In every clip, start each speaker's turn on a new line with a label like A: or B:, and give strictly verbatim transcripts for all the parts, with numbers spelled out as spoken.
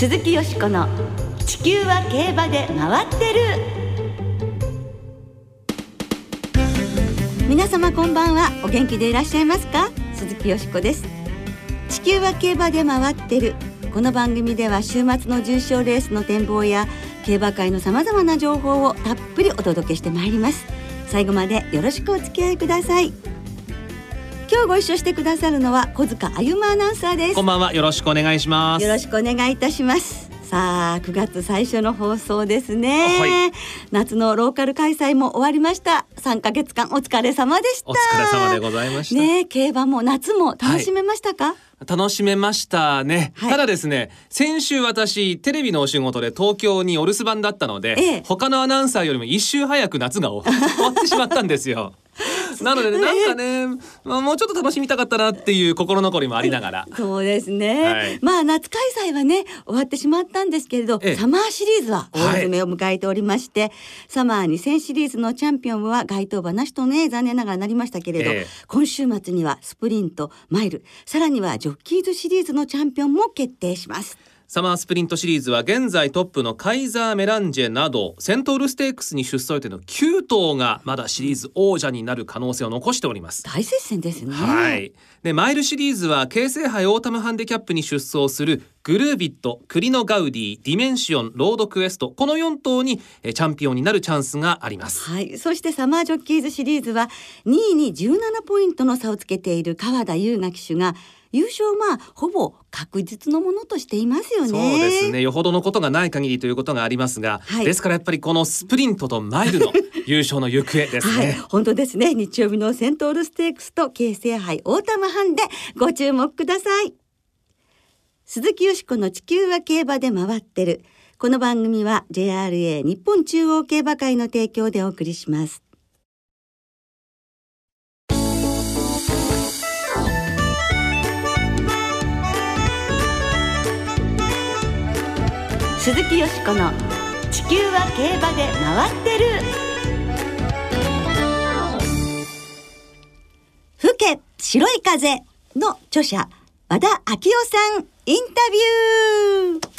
A: 鈴木よしこの地球は競馬で回ってる。皆様こんばんは。お元気でいらっしゃいますか？鈴木よしこです。地球は競馬で回ってる。この番組では週末の重賞レースの展望や競馬界のさまざまな情報をたっぷりお届けしてまいります。最後までよろしくお付き合いください。今日ご一緒してくださるのは小塚あゆまアナウンサーです。
B: こんばんは。よろしくお願いします。
A: よろしくお願いいたします。さあくがつ最初の放送ですね、
B: はい、
A: 夏のローカル開催も終わりました。さんかげつかんお疲れ様でした。
B: お疲れ様でございました、
A: ね、競馬も夏も楽しめましたか？
B: はい、楽しめましたね、はい、ただですね、先週私テレビのお仕事で東京にお留守番だったので、ええ、他のアナウンサーよりも一週早く夏が終わってしまったんですよなので、ね、なんかね、まあ、もうちょっと楽しみたかったなっていう心残りもありながら
A: そうですね、はい、まあ夏開催はね終わってしまったんですけれど、ええ、サマーシリーズは大詰めを迎えておりまして、はい、サマーにせんシリーズのチャンピオンは該当馬なしとね残念ながらなりましたけれど、ええ、今週末にはスプリント、マイル、さらにはジョッキーズシリーズのチャンピオンも決定します。
B: サマースプリントシリーズは現在トップのカイザーメランジェなどセントウルステークスに出走予定のきゅう頭がまだシリーズ王者になる可能性を残しております。
A: 大接戦ですね。
B: はい。でマイルシリーズは京成杯オータムハンデキャップに出走するグルービット、クリノガウディ、ディメンシオン、ロードクエスト、このよん頭にチャンピオンになるチャンスがあります。
A: はい。そしてサマージョッキーズシリーズはにいにじゅうななポイントの差をつけている川田優雅騎手が優勝まあほぼ確実のものとしていますよね。
B: そうですね。よほどのことがない限りということがありますが、はい、ですからやっぱりこのスプリントとマイルの優勝の行方ですね、はい、
A: 本当ですね。日曜日のセントウルステークスと京成杯オータムハンデご注目ください。鈴木よしこの地球は競馬で回ってる。この番組は ジェイアールエー 日本中央競馬会の提供でお送りします。鈴木よしこの地球は競馬で回ってる。吹け白い風の著者和田昭夫さんインタビュー。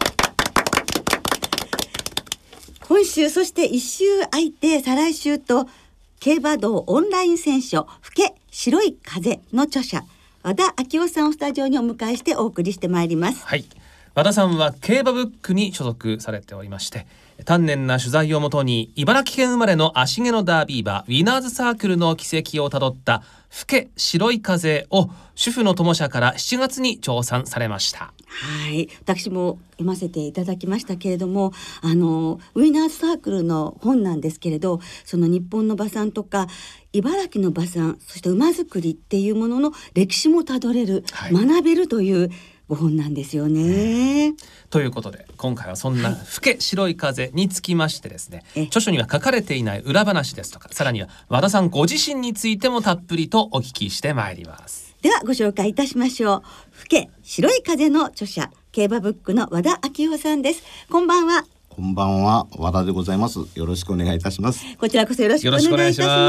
A: 今週そして一週空いて再来週と競馬道オンライン選書吹け白い風の著者和田昭夫さんをスタジオにお迎えしてお送りしてまいります。
B: はい。和田さんは競馬ブックに所属されておりまして、丹念な取材をもとに茨城県生まれの足毛のダービー馬ウィナーズサークルの軌跡をたどった吹け白い風を主婦の友社からしちがつに調査されました。
A: はい、私も読ませていただきましたけれども、あのウィナーズサークルの本なんですけれど、その日本の馬産とか茨城の馬産、そして馬作りっていうものの歴史もたどれる、はい、学べるというご本なんですよね。
B: ということで今回はそんな吹け白い風につきましてですね、はい、著書には書かれていない裏話ですとか、さらには和田さんご自身についてもたっぷりとお聞きしてまいります。
A: ではご紹介いたしましょう。吹け白い風の著者競馬ブックの和田昭夫さんです。こんばんは。
C: こんばんは、和田でございます。よろしくお願いいたします。
A: こちらこそよろしくお願いいたします。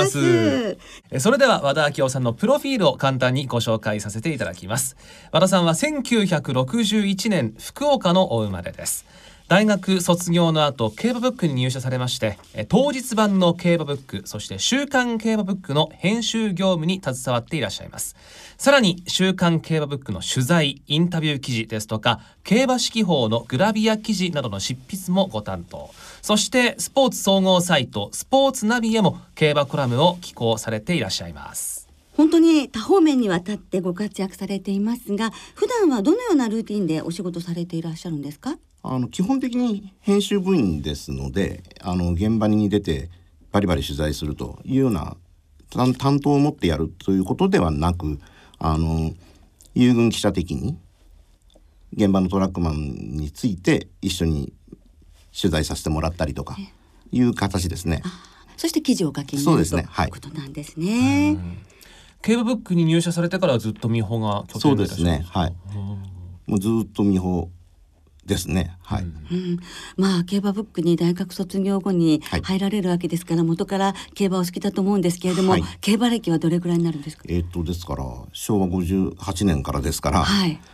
B: それでは和田昭夫さんのプロフィールを簡単にご紹介させていただきます。和田さんはせんきゅうひゃくろくじゅういちねん福岡のお生まれです。大学卒業の後競馬ブックに入社されまして、当日版の競馬ブック、そして週刊競馬ブックの編集業務に携わっていらっしゃいます。さらに週刊競馬ブックの取材、インタビュー記事ですとか競馬式法のグラビア記事などの執筆もご担当、そしてスポーツ総合サイトスポーツナビへも競馬コラムを寄稿されていらっしゃいます。
A: 本当に多方面にわたってご活躍されていますが、普段はどのようなルーティンでお仕事されていらっしゃるんですか？
C: あの基本的に編集部員ですので、あの現場に出てバリバリ取材するというような担当を持ってやるということではなく、あの遊軍記者的に現場のトラックマンについて一緒に取材させてもらったりとかいう形ですね。
A: あ、そして記事を書きになる、ね、ということなんですね。
B: 競馬ブックに入社されてからはずっと美穂が拠点でいらっしゃるんですか？
C: そうですね、はい、もうずっと美穂ですね、はい、うん、
A: まあ競馬ブックに大学卒業後に入られるわけですから、はい、元から競馬を好きだと思うんですけれども、はい、競馬歴はどれくらいになるんですか？
C: えー、っとですからしょうわごじゅうはちねんからですから、はい、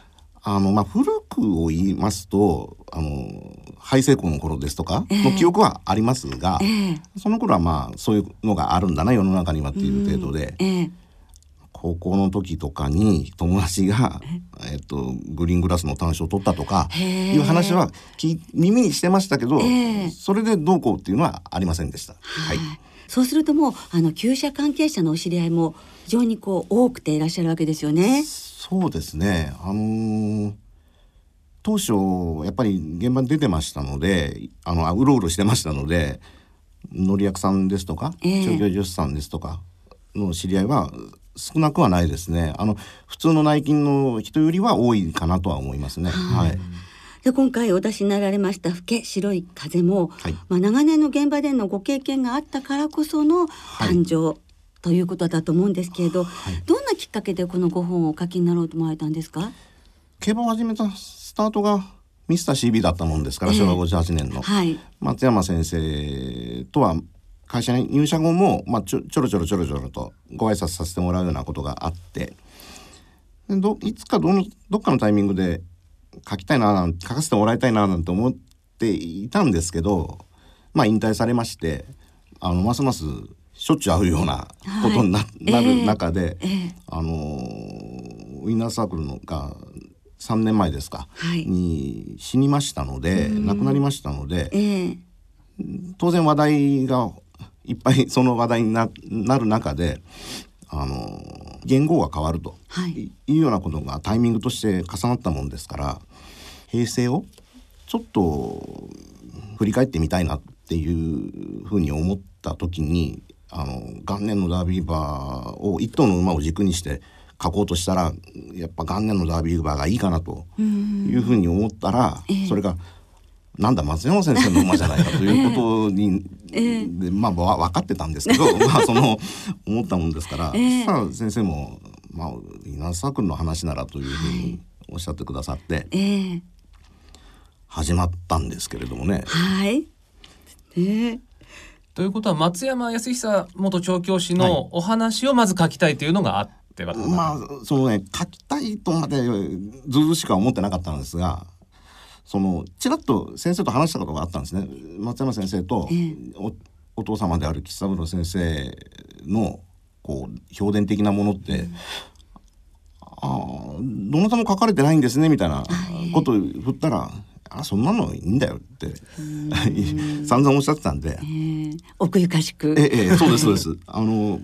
C: あの、まあ、古くを言いますとあの敗成功の頃ですとかの記憶はありますが、えー、その頃はまあそういうのがあるんだな世の中にはっていう程度で、えー、高校の時とかに友達が、えっと、グリーングラスの単勝を取ったとかいう話は耳にしてましたけど、えー、それでどうこうっていうのはありませんでした。はい、
A: そうするともうあの厩舎関係者のお知り合いも非常にこう多くていらっしゃるわけですよね。
C: そうですね、あのー、当初やっぱり現場に出てましたのであのうろうろしてましたので乗役さんですとか、えー、調教助手さんですとかの知り合いは少なくはないですね。あの普通の内勤の人よりは多いかなとは思いますね。はい、はい、
A: で今回お出しになられましたふけ白い風も、はい、まあ、長年の現場でのご経験があったからこその誕生、はい、ということだと思うんですけれど、はい、どんなきっかけでこのご本をお書きになろうと思われたんですか？
C: 競馬を始めたスタートがミスター シービー だったもんですから、えー、しょうわごじゅうはちねんの、はい、松山先生とは会社に入社後も、まあ、ちょ、ちょろちょろちょろちょろとご挨拶させてもらうようなことがあって、でどいつかどのどっかのタイミングで書きたいな書かせてもらいたいななんて思っていたんですけど、まあ、引退されましてあのますますしょっちゅう会うようなことに な,、はい、なる中で、えーえー、あのウィンナーサークルのがさんねんまえですか、はい、に死にましたので亡くなりましたので、えー、当然話題がいっぱいその話題に な, なる中であの元号が変わると、はい、いうようなことがタイミングとして重なったもんですから平成をちょっと振り返ってみたいなっていうふうに思った時にあの元年のダービー馬を一頭の馬を軸にして書こうとしたらやっぱ元年のダービー馬がいいかなというふうに思ったら、えー、それがなんだ松山先生の馬じゃないかということに、えーでまあ、分かってたんですけど、まあ、その思ったもんですから、えー、さあ先生も、まあ、ウィナーサークルの話ならというふうにおっしゃってくださって、はい、えー、始まったんですけれどもね。
A: はい、えー
B: ということは松山康久元調教師のお話をまず書きたいというのがあっては、はい、
C: まあそのね書きたいとまでずうずうしくは思ってなかったんですがそのちらっと先生と話したことがあったんですね。松山先生と お,、えー、お父様である吉三郎先生のこう評伝的なものって、うん、あどなたも書かれてないんですねみたいなことを振ったら、あそんなのいいんだよって散々おっしゃってたんで、え
A: ー、奥ゆかしく
C: ええそうですそうですあの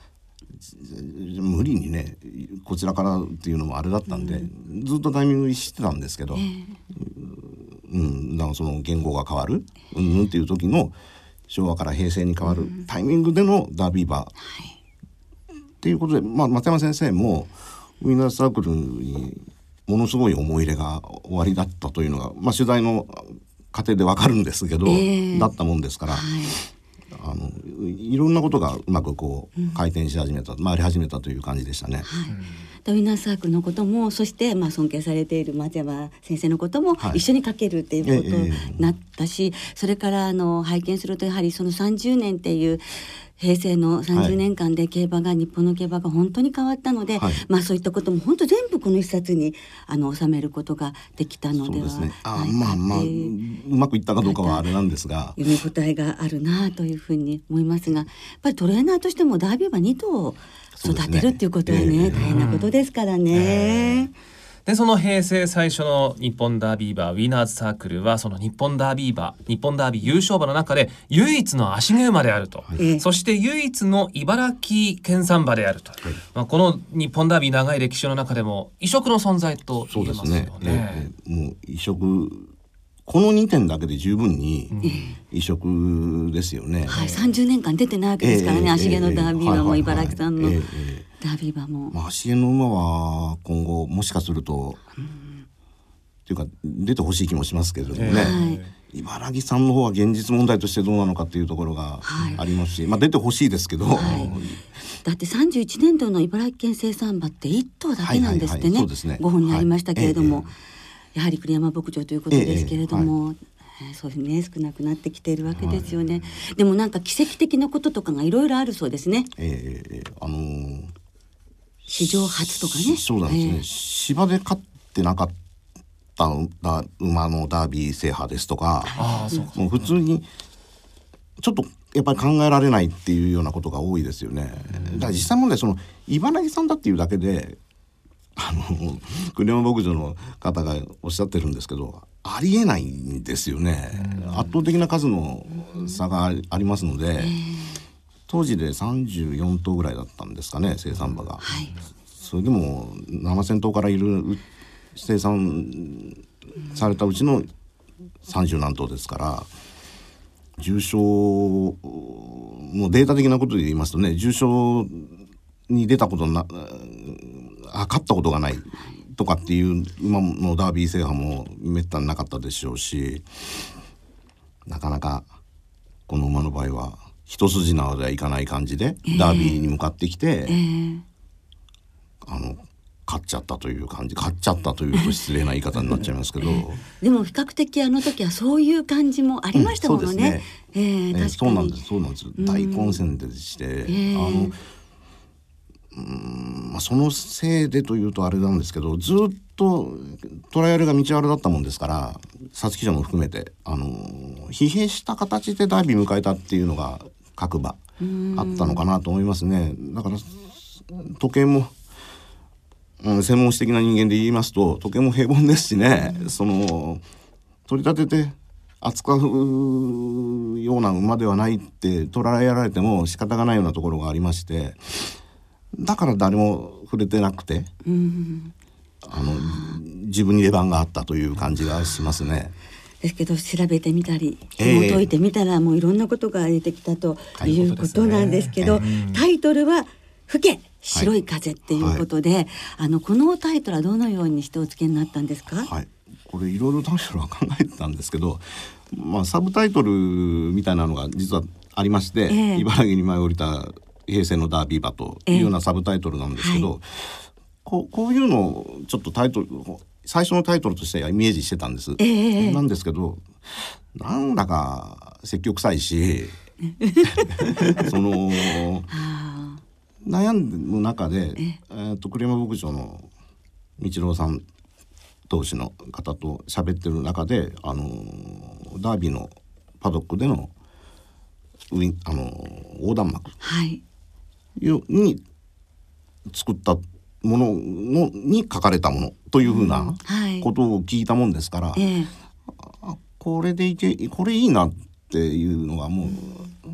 C: 無理にねこちらからっていうのもあれだったんで、うん、ずっとタイミングしてたんですけど、えーうん、だからその言語が変わる、うん、っていう時の昭和から平成に変わるタイミングでのダービー馬、うん、っていうことで、まあ、松山先生もウィナーサークルにものすごい思い入れが終わりだったというのが、まあ、取材の過程でわかるんですけど、えー、だったもんですから、はい、あのいろんなことがうまくこう回転し始めた、うん、回り始めたという感じでしたね。はい、
A: ウィナーサークルのこともそして、まあ、尊敬されている松山先生のことも一緒に書けるっていうことになったし、はいえー、それからあの拝見するとやはりそのさんじゅうねんっていう平成のさんじゅうねんかんで競馬が、はい、日本の競馬が本当に変わったので、はい、まあ、そういったことも本当全部この一冊にあの収めることができたのではないかって、
C: あまあまあうまくいったかどうかはあれなんですが
A: 読み応えがあるなというふうに思いますが、やっぱりトレーナーとしてもダービー馬に頭を育てるっていうことはね、えー、大変なことですからね。えー
B: でその平成最初の日本ダービー馬ウィナーズサークルはその日本ダービー馬日本ダービー優勝馬の中で唯一の足毛馬であると、はい、そして唯一の茨城県産馬であると、はい、まあ、この日本ダービー長い歴史の中でも異色の存在と言えますよね。
C: そうですね、えー、もう異色このにてんだけで十分に異色ですよね。
A: うん、はい、さんじゅうねんかん出てないわけですからね、えー、足毛のダービー馬も茨城産のダービー馬も、
C: まあ、足毛の馬は今後もしかすると、うん、っていうか出てほしい気もしますけれどもね、はい、茨城産の方は現実問題としてどうなのかっていうところがありますし、はい、まあ、出てほしいですけど、はい、
A: だってさんじゅういちねんどの茨城県生産馬っていっとうだけなんですってね、ご本にありましたけれども、はい、えー、やはり栗山牧場ということですけれども、えーはい、そういうふうにね少なくなってきているわけですよね。はい、でもなんか奇跡的なこととかがいろいろあるそうですね。
C: えー、あのー、
A: 史上初とかね。
C: そうなんですね。えー、芝で勝ってなかっった馬のダービー制覇ですとか、
B: あそうか
C: もう普通にちょっとやっぱり考えられないっていうようなことが多いですよね。だから実際問題その茨城さんだっていうだけであの栗山牧場の方がおっしゃってるんですけど、ありえないんですよね。圧倒的な数の差がありますので、当時でさんじゅうよんとうぐらいだったんですかね、生産馬が、はい、それでもななせんとうからいる生産されたうちのさんじゅうなんとうですから、重賞もうデータ的なことで言いますとね、重賞に出たことなあ勝ったことがないとかっていう馬のダービー制覇もめったになかったでしょうし、なかなかこの馬の場合は一筋縄ではいかない感じで、えー、ダービーに向かってきて、えー、あの勝っちゃったという感じ、勝っちゃったというと失礼な言い方になっちゃいますけど
A: でも比較的あの時はそういう感じもありましたものね。
C: そうなんですそうなんです大混戦でして、えー、あのうんまあ、そのせいでというとあれなんですけど、ずっとトライアルが道あるだったもんですから、皐月賞も含めてあの疲弊した形でダービー迎えたっていうのが各馬あったのかなと思いますね。だから時計も、うん、専門誌的な人間で言いますと時計も平凡ですしね、その取り立てて扱うような馬ではないって捉えられても仕方がないようなところがありまして、だから誰も触れてなくて、うん、あの自分に出番があったという感じがしますね。
A: ですけど調べてみたり紐解いてみたら、えー、もういろんなことが出てきたということなんですけど、ねえー、タイトルは吹け白い風っていうことで、はいはい、あのこのタイトルはどのようにしてお付けになったんですか？
C: はい、これいろいろタイトルは考えてたんですけど、まあ、サブタイトルみたいなのが実はありまして、えー、茨城に舞い降りた平成のダービー馬というようなサブタイトルなんですけど、えーはい、こ, こういうのをちょっとタイトル最初のタイトルとしてはイメージしてたんです、えー、なんですけどなんだか積極臭いしその悩む中で、えー、と栗山牧場の道郎さん同士の方と喋ってる中で、あのダービーのパドックでのウィンあの横断幕、はいに作ったもののに書かれたものというふうなことを聞いたもんですから、うんはい、あこれでいけこれいいなっていうのがもう、うん、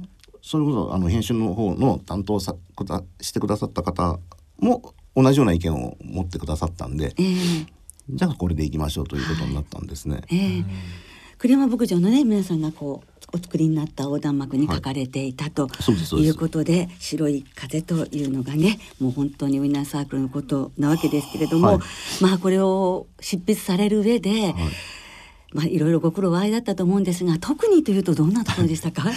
C: それこそあの編集の方の担当さしてくださった方も同じような意見を持ってくださったんで、えー、じゃあこれでいきましょうということになったんですね。はいえー、
A: 栗山牧場のね皆さんがこうお作りになった横断幕に書かれていたということで、はい、白い風というのがねもう本当にウィナーサークルのことなわけですけれども、はい、まあこれを執筆される上で、はいまあ、いろいろご苦労はあいだったと思うんですが、特にというとどんなところでしたか？はい、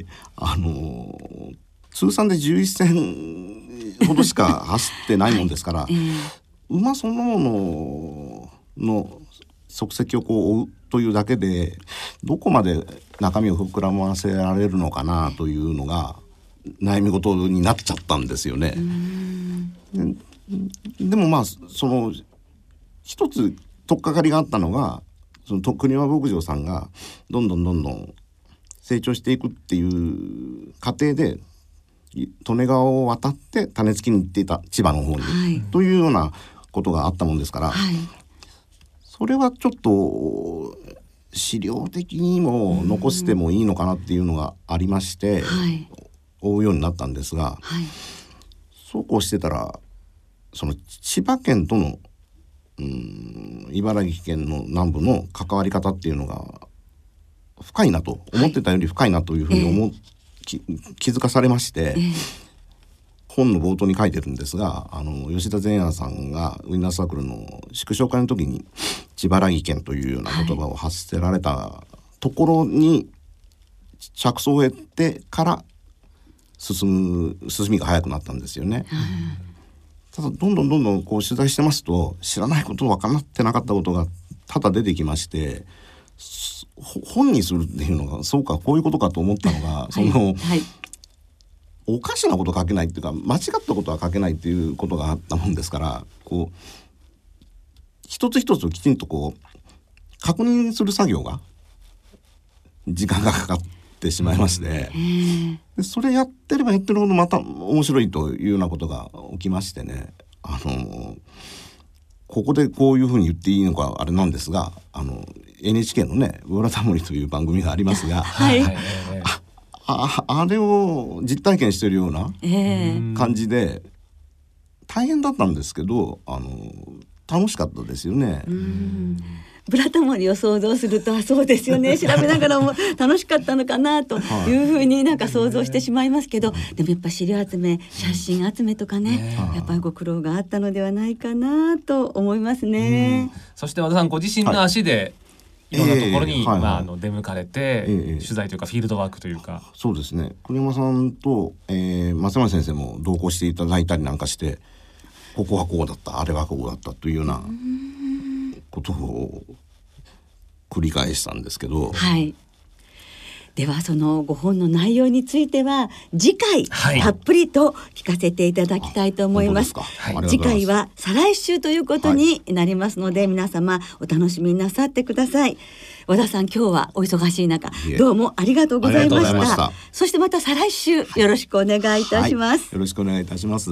C: あのー、通算でじゅういっせんほどしか走ってないもんですから、はいえー、馬そのものの足跡をこう追うというだけでどこまで中身を膨らませられるのかなというのが悩み事になっちゃったんですよね。で, でもまあその一つ取っかかりがあったのが、その栗山牧場さんがどんどんどんどん成長していくっていう過程で利根川を渡って種付きに行っていた千葉の方に、はい、というようなことがあったもんですから、はい、それはちょっと資料的にも残してもいいのかなっていうのがありまして、はい、追うようになったんですが、はい、そうこうしてたらその千葉県とのうーん茨城県の南部の関わり方っていうのが深いなと、思ってたより深いなというふうに思う、はいえー、気づかされまして、えー、本の冒頭に書いてるんですが、あの吉田善也さんがウィンナーサークルの祝勝会の時に千原城県というような言葉を発せられたところに着想を得てから進む進みが早くなったんですよね。ただどんどんどんどんこう取材してますと知らないこと分からってなかったことが多々出てきまして、本にするっていうのがそうかこういうことかと思ったのが、はい、その、はいおかしなこと書けないっていうか間違ったことは書けないっていうことがあったもんですから、こう一つ一つをきちんとこう確認する作業が時間がかかってしまいまして、でそれやってればやってるほどまた面白いというようなことが起きましてね、あのここでこういうふうに言っていいのかあれなんですが、あの エヌエイチケー のね「裏タモリ」という番組がありますが、
A: はい、
C: あ, あ, あれを実体験しているような感じで、大変だったんですけど、あの楽しかったですよね。
A: うん、ブラタモリを想像すると、あ、そうですよね、調べながらも楽しかったのかなというふうになんか想像してしまいますけど、でもやっぱ資料集め、写真集めとかね、やっぱりご苦労があったのではないかなと思いますね。
B: そして和田さんご自身の足で、はい、いろんなところに、えーはいはい、まあ、あの出向かれて、えー、取材というかフィールドワークというか、
C: そうですね、栗山さんと、えー、松山先生も同行していただいたりなんかして、ここはこうだった、あれはこうだったというようなことを繰り返したんですけど、
A: はい、ではそのご本の内容については次回、はい、たっぷりと聞かせていただきたいと思います。はい、次回は再来週ということになりますので、はい、皆様お楽しみなさってください。和田さん、今日はお忙しい中どうもありがとうございました。ました。そしてまた再来週よろしくお願いいたします。はいはい、
C: よろしくお願いいたします。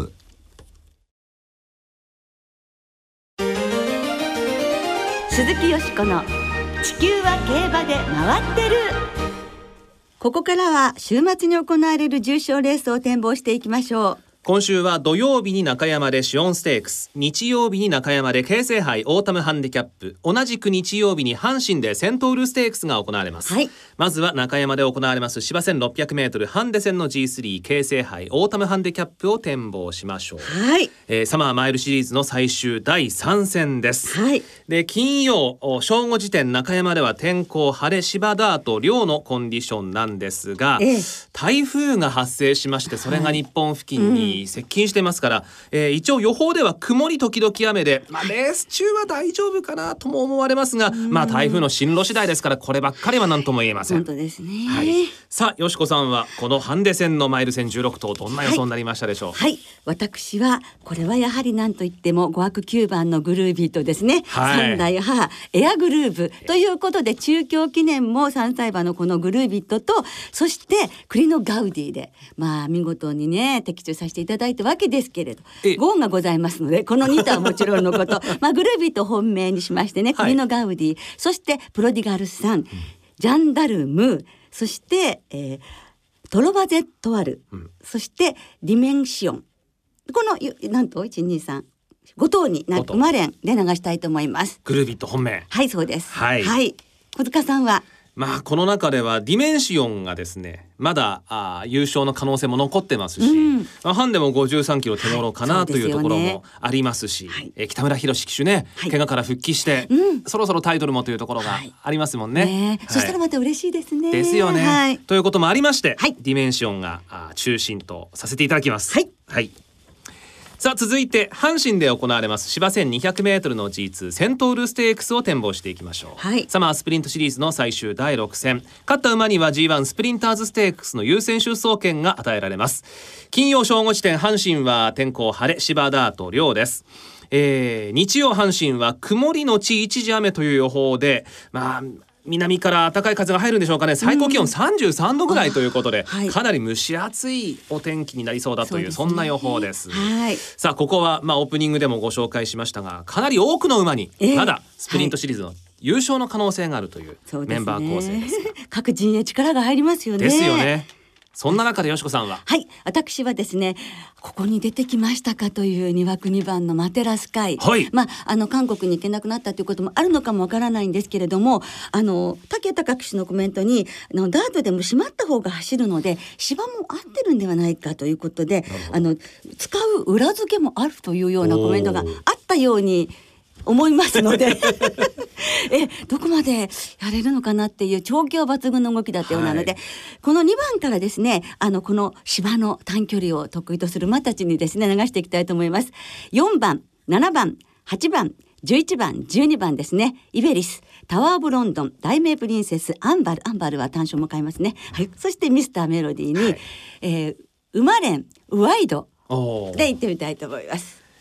A: 鈴木よしこの地球は競馬で回ってる。ここからは週末に行われる重賞レースを展望していきましょう。
B: 今週は土曜日に中山でシオンステークス、日曜日に中山で京成杯オータムハンディキャップ、同じく日曜日に阪神でセントウルステークスが行われます。はい、まずは中山で行われます芝 せんろっぴゃくメートル ハンデ戦の ジースリー 京成杯オータムハンディキャップを展望しましょう。はい、えー、サマーマイルシリーズの最終だいさん戦です。はい、で金曜正午時点、中山では天候晴れ、芝ダート両のコンディションなんですが、ええ、台風が発生しまして、それが日本付近に接近してますから、はい、えー、一応予報では曇り時々雨で、まあ、レース中は大丈夫かなとも思われますが、まあ、台風の進路次第ですから、こればっかりは何とも言えません。
A: 本当ですね。
B: はい、さあよしこさんはこのハンデ戦のマイル戦じゅうろく頭、どんな予想になりましたでしょう。
A: はい、はい、私はこれはやはり何といってもご枠きゅうばんのグルービーとですね、はい、さんだい母エアグルーブということで、中京記念もさんさい馬のこのグルービットと、そして栗のガウディで、まあ見事にね的中させていただいたわけですけれど、ゴーンがございますので、このに頭はもちろんのことまあグルービット本命にしましてね、栗のガウディ、はい、そしてプロディガルさん、うん、ジャンダルム、そして、えー、トロバゼットワル、うん、そしてディメンシオン、このなんといちにさんご頭にな馬連で流したいと思います。
B: グルービット本命。
A: はい、そうです。
B: はい、
A: はい、小塚さんは。
B: まあ、この中ではディメンシオンがですね、まだあ優勝の可能性も残ってますし、うん、まあ、ハンデもごじゅうさんキロ手頃かな、はい、というところもありますし、はい、え北村博騎手ね、はい、怪我から復帰して、うん、そろそろタイトルもというところがありますもんね。はいね、はい、
A: そしたらまた嬉しいですね。
B: ですよね。はい、ということもありまして、
A: はい、
B: ディメンシオンがあ中心とさせていただきます。
A: はい、
B: はい、さあ続いて阪神で行われます芝 せんにひゃくメートル の ジーツー セントウルステークスを展望していきましょう。はい、サマースプリントシリーズの最終だいろく戦、勝った馬には ジーワン スプリンターズステークスの優先出走権が与えられます。金曜正午時点、阪神は天候晴れ、芝ダート両です。えー、日曜阪神は曇りのち一時雨という予報で、まあ南から暖かい風が入るんでしょうかね。最高気温さんじゅうさんどぐらいということで、はい、かなり蒸し暑いお天気になりそうだという、 そ, うですね、そんな予報です。
A: はい、
B: さあここは、まあ、オープニングでもご紹介しましたが、かなり多くの馬にまだスプリントシリーズの優勝の可能性があるというメンバー構成です。
A: そうですね、各陣営力が入りますよね。
B: ですよね。そんな中でよしこさんは。
A: はい、私はですね、ここに出てきましたかというに枠にばんのマテラスカイ、はい、まあ、あの韓国に行けなくなったということもあるのかもわからないんですけれども、あの武豊騎手のコメントに、あのダートでも締まった方が走るので芝も合ってるんではないかということで、あの使う裏付けもあるというようなコメントがあったように思いますのでえどこまでやれるのかなっていう調教抜群の動きだったようなので、はい、このにばんからですね、あのこの芝の短距離を得意とする馬たちにですね流していきたいと思います。よんばん、ななばん、はちばん、じゅういちばん、じゅうにばんですね。イベリス、タワーオブロンドン、大名プリンセス、アンバル、アンバルは単勝も買いますね。はい、そしてミスターメロディーに、はい、えー、馬連ウワイドで行ってみたいと思います。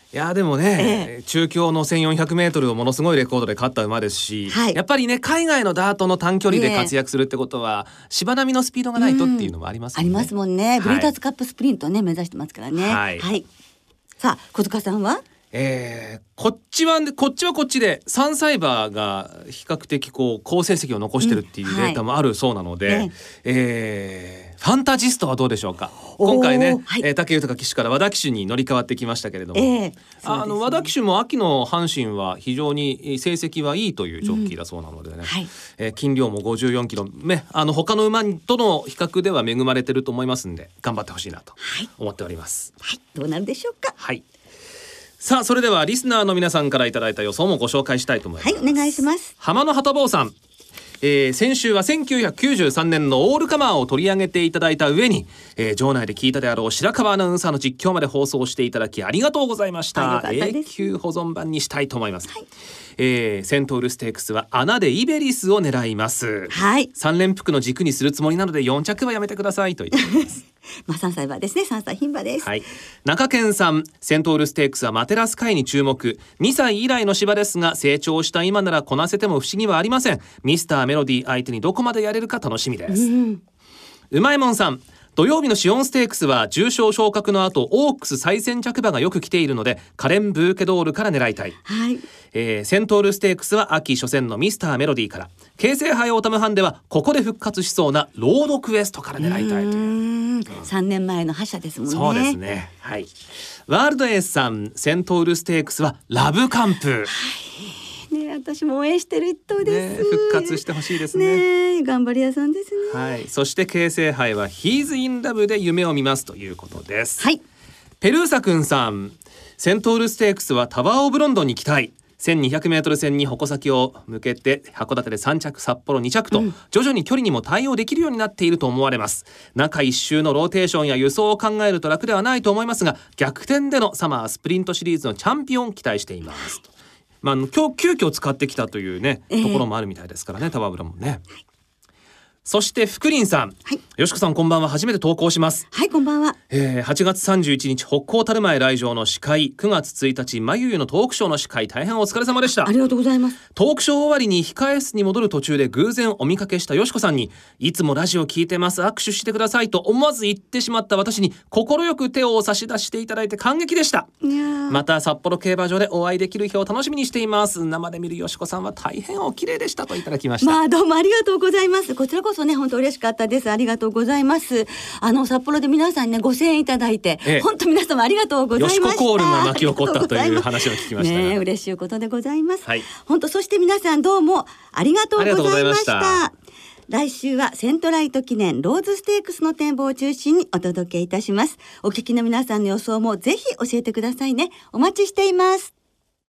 B: いやでもね、ええ、中京のせんよんひゃくメートルをものすごいレコードで勝った馬ですし、はい、やっぱりね海外のダートの短距離で活躍するってことは、ね、芝並みのスピードがないとっていうのもありますもんね、
A: うん、ありますもんね。ブリーダーズカップスプリントね、はい、目指してますからね、はいはい、さあ小塚さんは
B: えー、こっちはこっちはこっちでサンサイバーが比較的こう好成績を残してるっていうデータもあるそうなので、うんはい、えー、ファンタジストはどうでしょうか。今回ね、はい、えー、武豊騎手から和田騎手に乗り換わってきましたけれども、えーね、あの和田騎手も秋の阪神は非常に成績はいいというジョッキーだそうなのでね、うん、はい、えー、斤量もごじゅうよんキロ、ね、あの他の馬との比較では恵まれてると思いますんで頑張ってほしいなと思っております、
A: はいはい、どうなるでしょうか。
B: はい、さあそれではリスナーの皆さんからいただいた予想もご紹介したいと思います。
A: はい、お願いします。
B: 浜野旗坊さん、えー、先週はせんきゅうひゃくきゅうじゅうさんねんのオールカマーを取り上げていただいた上に、えー、場内で聞いたであろう白川アナウンサーの実況まで放送していただきありがとうございました。永久保存版にしたいと思います、はい、えー、セントウルステークスは穴でイベリスを狙います、はい、さん連複の軸にするつもりなのでよん着はやめてくださいと言っています
A: まあさんさい馬ですね。さんさい牝馬です、
B: はい、中堅さん、セントウルステークスはマテラス界に注目。にさい以来の芝ですが成長した今ならこなせても不思議はありません。ミスターメロディー相手にどこまでやれるか楽しみです、うん、うまいもんさん、土曜日のシオンステークスは重賞昇格の後オークス最先着馬がよく来ているのでカレン・ブーケドールから狙いたい、はい、えー、セントウルステークスは秋初戦のミスターメロディーから、京成杯オータムハンデはここで復活しそうなロードクエストから狙いたいという、
A: うん、さんねんまえの覇者ですもんね。
B: そうですね、はい、ワールドエースさん、セントウルステークスはラブカンプ、はい
A: ね、私も応援してる一頭です、
B: ね、復活してほしいですね。
A: ね、頑張り屋さんですね、
B: はい、そして京成杯はヒーズインラブで夢を見ますということです、はい、ペルーサくんさん、セントウルステークスはタワーオブロンドンに期待。せんにひゃくメートル戦に矛先を向けて函館でさん着、札幌に着と、うん、徐々に距離にも対応できるようになっていると思われます。中一周のローテーションや輸送を考えると楽ではないと思いますが、逆転でのサマースプリントシリーズのチャンピオンを期待していますと、まあ、今日急遽使ってきたというね、えー、ところもあるみたいですからね、タワーブラもね、はい、そして福林さん、はい、よしこさんこんばんは。初めて投稿します。
A: はい、こんばんは、
B: えー、はちがつさんじゅういちにち北高樽前来場の司会、くがつついたちまゆゆのトークショーの司会、大変お疲れ様でした。
A: ありがとうございます。
B: トークショー終わりに控え室に戻る途中で偶然お見かけしたよしこさんに、いつもラジオ聞いてます、握手してくださいと思わず言ってしまった私に快く手を差し出していただいて感激でした。いやまた札幌競馬場でお会いできる日を楽しみにしています。生で見るよしこさんは大変お綺麗でしたといただきました。
A: まあどうもありがとうございます。こちらこそね本当嬉しかったです。ありがとうございます。あの札幌で皆さんねご声援いただいて、ええ、本当皆様ありがとうございました。
B: よしこコールが巻き起こったという話を聞きましたが、
A: ね、嬉しいことでございます、はい、本当そして皆さんどうもありがとうございました。来週はセントライト記念ローズステークスの展望を中心にお届けいたします。お聞きの皆さんの予想もぜひ教えてくださいね。お待ちしています。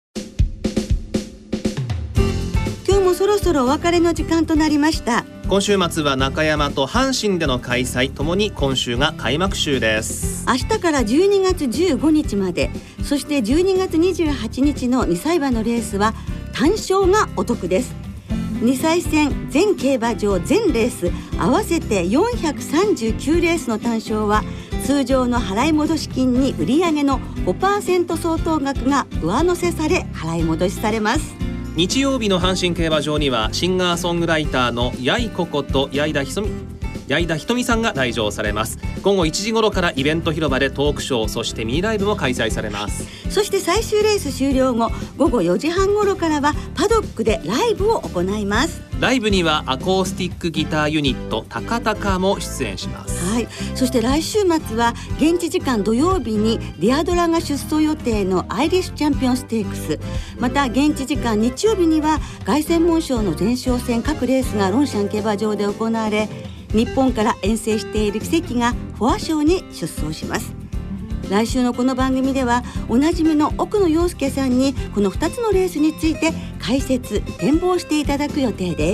A: 今日もそろそろお別れの時間となりました。
B: 今週末は中山と阪神での開催ともに今週が開幕週です。
A: 明日からじゅうにがつじゅうごにちまで、そしてじゅうにがつにじゅうはちにちのにさい馬のレースは単勝がお得です。にさい戦全競馬場全レース合わせてよんひゃくさんじゅうきゅうレースの単勝は通常の払い戻し金に売上の ごパーセント 相当額が上乗せされ払い戻しされます。
B: 日曜日の阪神競馬場にはシンガーソングライターのやいここと矢井田ひとみ矢井田ひとみさんが来場されます。午後いちじ頃からイベント広場でトークショー、そしてミニライブも開催されます。
A: そして最終レース終了後午後よじはん頃からはパドックでライブを行います。
B: ライブにはアコースティックギターユニットタカタカも出演します、
A: はい、そして来週末は現地時間土曜日にディアドラが出走予定のアイリッシュチャンピオンステークス、また現地時間日曜日には凱旋門賞の前哨戦各レースがロンシャン競馬場で行われ、日本から遠征している奇跡がフォア賞に出走します。来週のこの番組ではおなじみの奥野陽介さんにこのふたつのレースについて解説展望していただく予定です。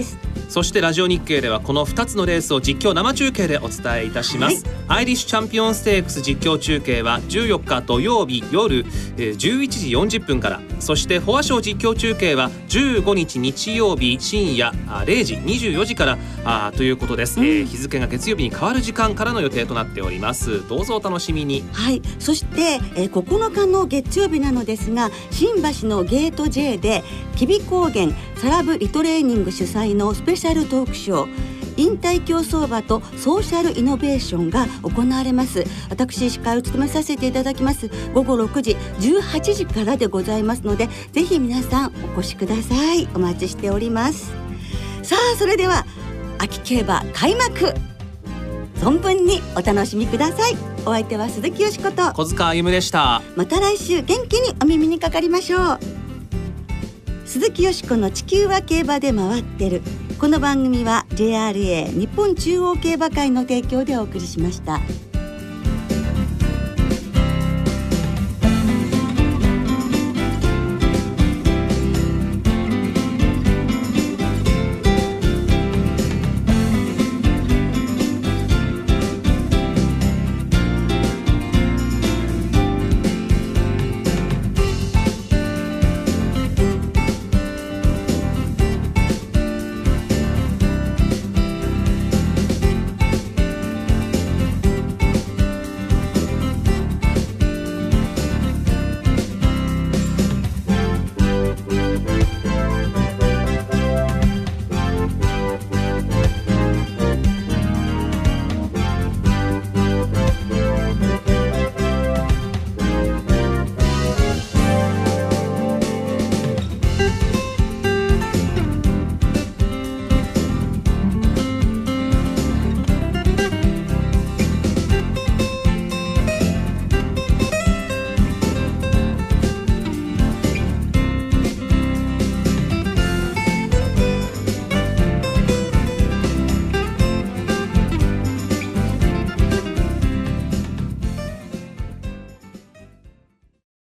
B: そしてラジオ日経ではこのふたつのレースを実況生中継でお伝えいたします、はい、アイリッシュチャンピオンステークス実況中継はじゅうよっか土曜日夜じゅういちじよんじゅっぷんから、そしてフォア賞実況中継はじゅうごにち日曜日深夜れいじにじゅうよじからあということです、うん、えー、日付が月曜日に変わる時間からの予定となっております。どうぞお楽しみに。
A: はい、そして、えー、ここのかの月曜日なのですが、新橋のゲート J で吉備高原サラブリトレーニング主催のスペシャルトークショー、引退競走馬とソーシャルイノベーションが行われます。私司会を務めさせていただきますごごろくじじゅうはちじからでございますので、ぜひ皆さんお越しください。お待ちしております。さあ、それでは秋競馬開幕、存分にお楽しみください。お相手は鈴木よしこと
B: 小塚歩でした。
A: また来週元気にお耳にかかりましょう。鈴木よしこの地球は競馬で回ってる。この番組は ジェイアールエー 日本中央競馬会の提供でお送りしました。